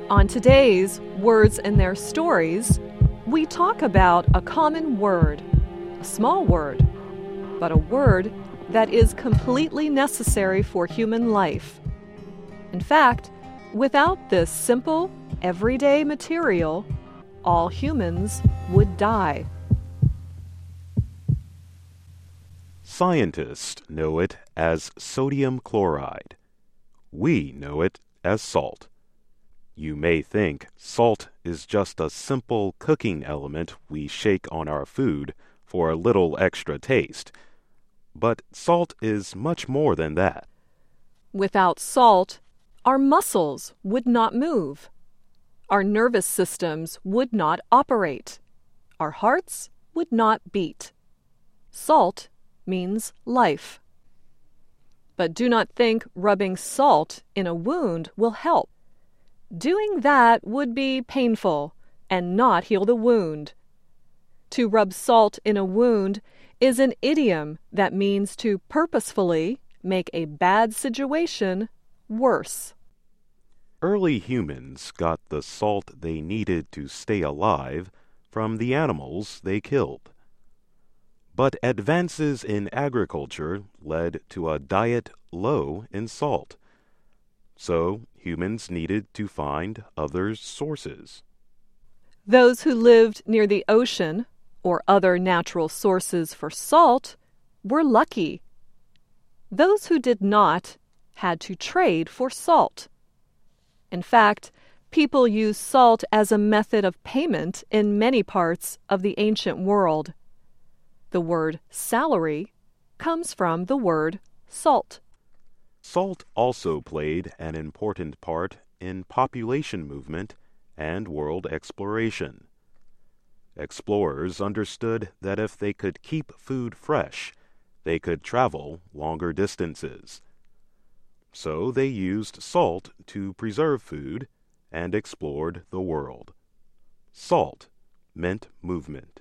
On today's Words and Their Stories, we talk about a common word, a small word, but a word that is completely necessary for human life. In fact, without this simple, everyday material, all humans would die. Scientists know it as sodium chloride. We know it as salt. You may think salt is just a simple cooking element we shake on our food for a little extra taste. But salt is much more than that. Without salt, our muscles would not move. Our nervous systems would not operate. Our hearts would not beat. Salt means life. But do not think rubbing salt in a wound will help. Doing that would be painful and not heal the wound. To rub salt in a wound is an idiom that means to purposefully make a bad situation worse. Early humans got the salt they needed to stay alive from the animals they killed. But advances in agriculture led to a diet low in salt. So humans needed to find other sources. Those who lived near the ocean or other natural sources for salt were lucky. Those who did not had to trade for salt. In fact, people used salt as a method of payment in many parts of the ancient world. The word salary comes from the word salt. Salt also played an important part in population movement and world exploration. Explorers understood that if they could keep food fresh, they could travel longer distances. So they used salt to preserve food and explored the world. Salt meant movement.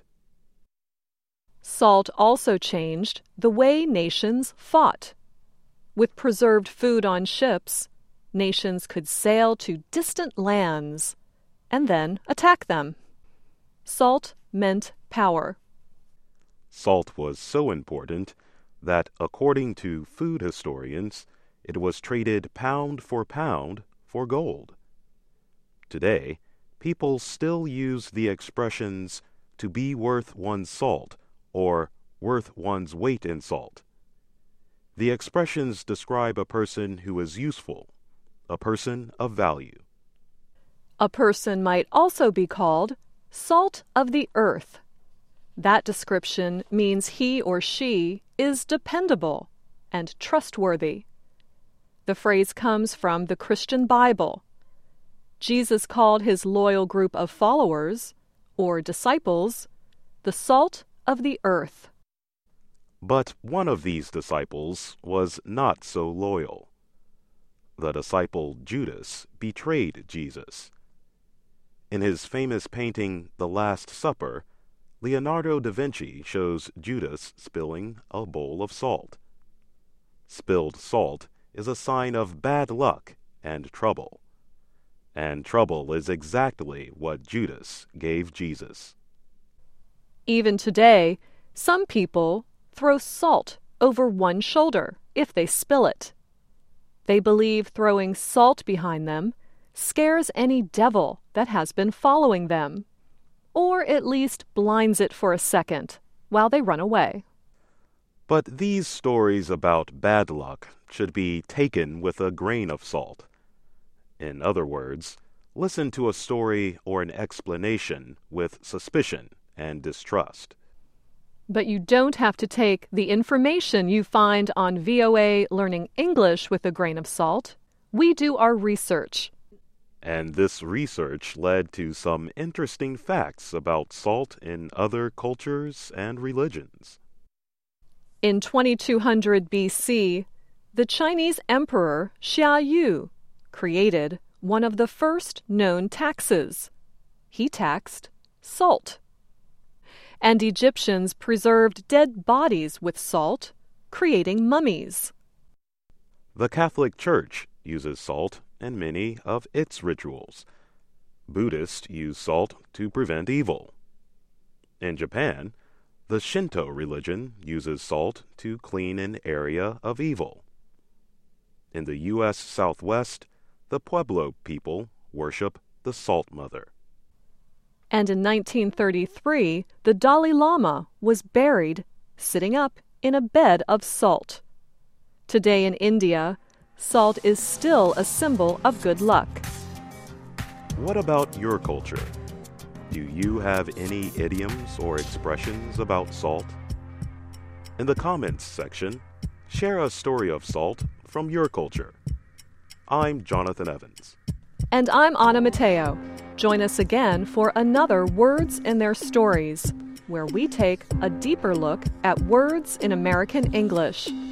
Salt also changed the way nations fought. With preserved food on ships, nations could sail to distant lands and then attack them. Salt meant power. Salt was so important that, according to food historians, it was traded pound for gold. Today, people still use the expressions to be worth one's salt or worth one's weight in salt. The expressions describe a person who is useful, a person of value. A person might also be called salt of the earth. That description means he or she is dependable and trustworthy. The phrase comes from the Christian Bible. Jesus called his loyal group of followers, or disciples, the salt of the earth. But one of these disciples was not so loyal. The disciple Judas betrayed Jesus. In his famous painting, The Last Supper, Leonardo da Vinci shows Judas spilling a bowl of salt. Spilled salt is a sign of bad luck and trouble. And trouble is exactly what Judas gave Jesus. Even today, some people throw salt over one shoulder if they spill it. They believe throwing salt behind them scares any devil that has been following them, or at least blinds it for a second while they run away. But these stories about bad luck should be taken with a grain of salt. In other words, listen to a story or an explanation with suspicion and distrust. But you don't have to take the information you find on VOA Learning English with a grain of salt. We do our research. And this research led to some interesting facts about salt in other cultures and religions. In 2200 BC, the Chinese Emperor Xia Yu created one of the first known taxes. He taxed salt. And Egyptians preserved dead bodies with salt, creating mummies. The Catholic Church uses salt in many of its rituals, Buddhists use salt to prevent evil. In Japan, the Shinto religion uses salt to clean an area of evil. In the U.S. Southwest, the Pueblo people worship the Salt Mother. And in 1933, the Dalai Lama was buried, sitting up in a bed of salt. Today in India, salt is still a symbol of good luck. What about your culture? Do you have any idioms or expressions about salt? In the comments section, share a story of salt from your culture. I'm Jonathan Evans. And I'm Anna Mateo. Join us again for another Words in Their Stories, where we take a deeper look at words in American English.